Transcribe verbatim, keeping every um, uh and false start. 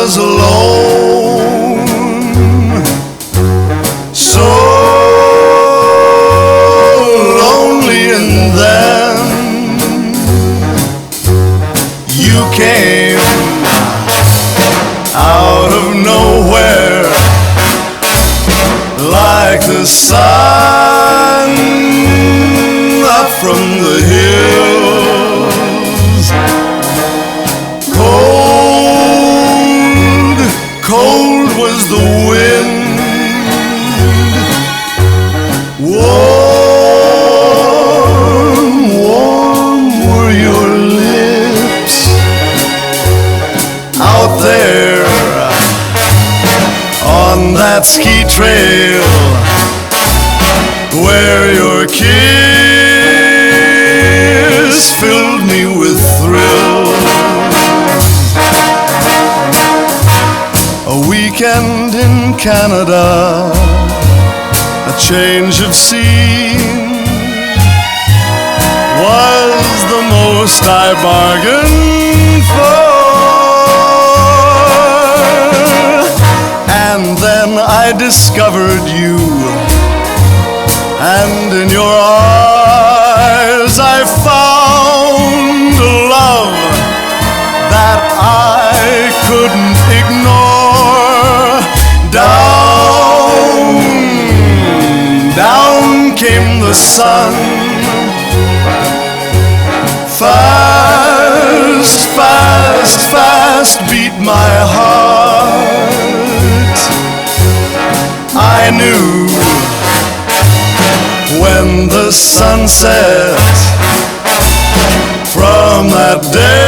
was alone, so lonely, and then you came out of nowhere like the sun up from the hills. Cold, cold was the wind. Warm, warm were your lips. Out there on that ski trail where your kiss filled me with thrill. A weekend in Canada, a change of scene was the most I bargained for. And then I discovered you, and in your eyes I found a love that I couldn't ignore. Down, down came the sun. Fast, fast, fast beat my heart. I knew when the sun set from that day